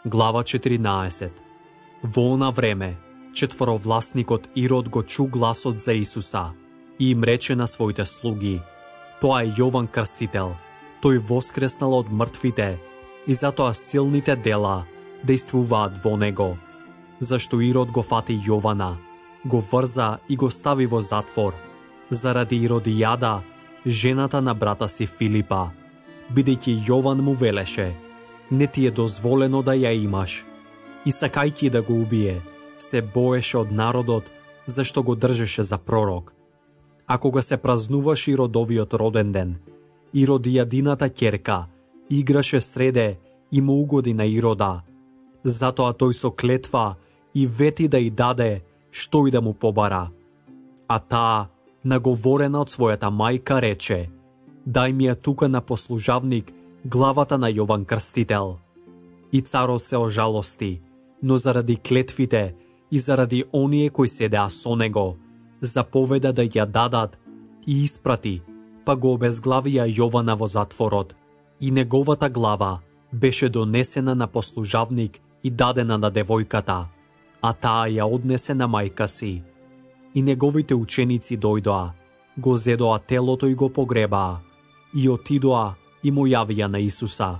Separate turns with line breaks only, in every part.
Глава 14. Во она време, четворовласникот Ирод го чу гласот за Исуса и им рече на своите слуги: тоа е Јован Крстител, тој воскреснал од мртвите и затоа силните дела действуваат во него. Зашто Ирод го фати Јована, го врза и го стави во затвор, заради Иродијада, жената на брата си Филипа, бидејќи Јован му велеше: не ти е дозволено да ја имаш. И сакајќи да го убие, се боеше од народот, зашто го држеше за пророк. А кога се празнуваше Иродовиот роден ден, Иродијадината ќерка играше среде и му угоди на Ирода. Затоа тој со клетва и вети да ја даде што и да му побара. А таа, наговорена од својата мајка, рече: дај ми ја тука на послужавник главата на Јован Крстител. И царот се ожалости, но заради клетвите и заради оние кои седеа со него, заповеда да ја дадат и испрати, па го обезглавија Јована во затворот, и неговата глава беше донесена на послужавник и дадена на девојката, а таа ја однесе на мајка си. И неговите ученици дојдоа, го зедоа телото и го погребаа, и отидоа и му јавија на Исуса.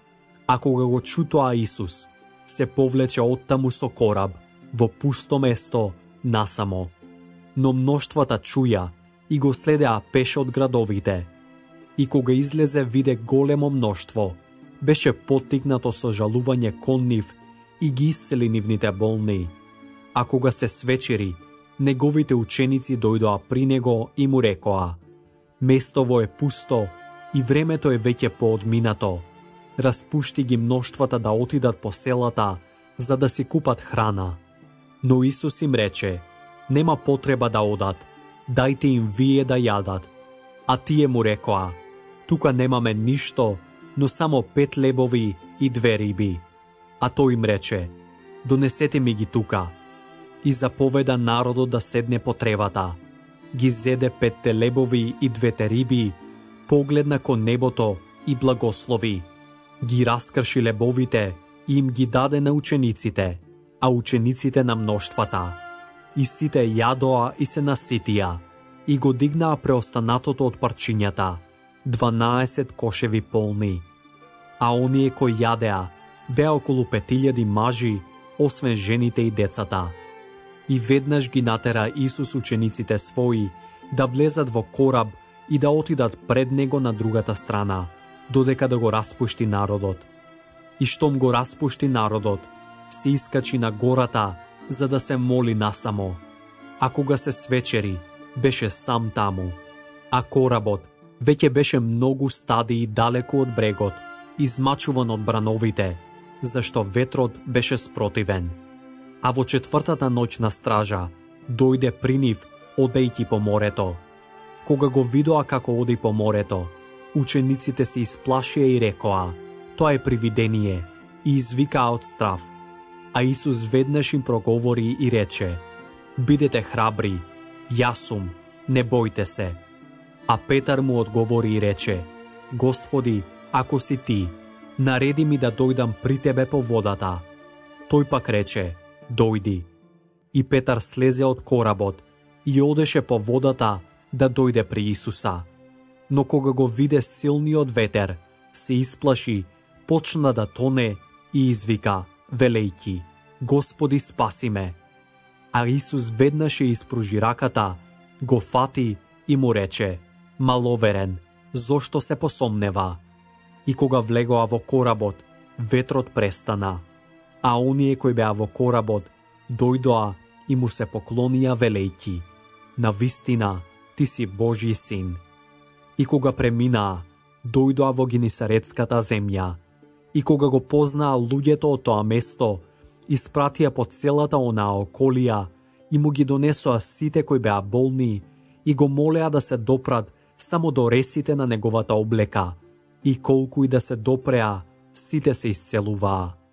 А кога го чутоа Исус, се повлече оттаму со кораб во пусто место насамо. Но мноштвата чуја и го следеа пеше од градовите. И кога излезе виде големо мноштво, беше поттикнато со жалување кон нив и ги исцели нивните болни. А кога се свечери, неговите ученици дојдоа при него и му рекоа: местово е пусто и времето е веќе поодминато. Распушти ги мноштвата да отидат по селата, за да си купат храна. Но Исус им рече: нема потреба да одат, дајте им вие да јадат. А тие му рекоа: тука немаме ништо, но само 5 лебови и 2 риби. А тој им рече: донесете ми ги тука. И заповеда народот да седне по тревата. Ги зеде 5 лебови и 2 риби, погледна кон небото и благослови. Ги раскрши лебовите и им ги даде на учениците, а учениците на мноштвата. И сите јадоа и се наситија, и го дигнаа преостанатото од парчињата, 12 кошеви полни. А оние кои јадеа беа околу 5000 мажи, освен жените и децата. И веднаш ги натера Исус учениците своји да влезат во кораб и да отидат пред него на другата страна, додека да го распушти народот. И штом го распушти народот, се искачи на гората за да се моли насамо. А кога се свечери, беше сам таму. А коработ веќе беше многу стадии далеку од брегот, измачуван од брановите, зашто ветрот беше спротивен. А во 4-та ноќ на стража дојде при нив, одејќи по морето. Кога го видоа како оди по морето, учениците се исплашија и рекоа: тоа е привидение, и извикаа од страв. А Исус веднаш им проговори и рече: бидете храбри, јас сум, не бојте се. А Петар му одговори и рече: Господи, ако си ти, нареди ми да дојдам при тебе по водата. Тој пак рече: дојди. И Петар слезе од коработ и одеше по водата да дојде при Исуса. Но кога го виде силниот ветер, се исплаши, почна да тоне и извика, велејќи: Господи, спаси ме. А Исус веднаш ја испружи раката, го фати и му рече: маловерен, зошто се посомнева? И кога влегоа во коработ, ветрот престана. А оние кои беа во коработ дојдоа и му се поклонија велејќи: навистина, ти си Божји син. И кога преминаа, дојдоа во Генисаретската земја. И кога го познаа луѓето од тоа место, испратија по целата онаа околија и му ги донесоа сите кои беа болни и го молеа да се допрат само до ресите на неговата облека, и колку и да се допреа, сите се исцелуваа.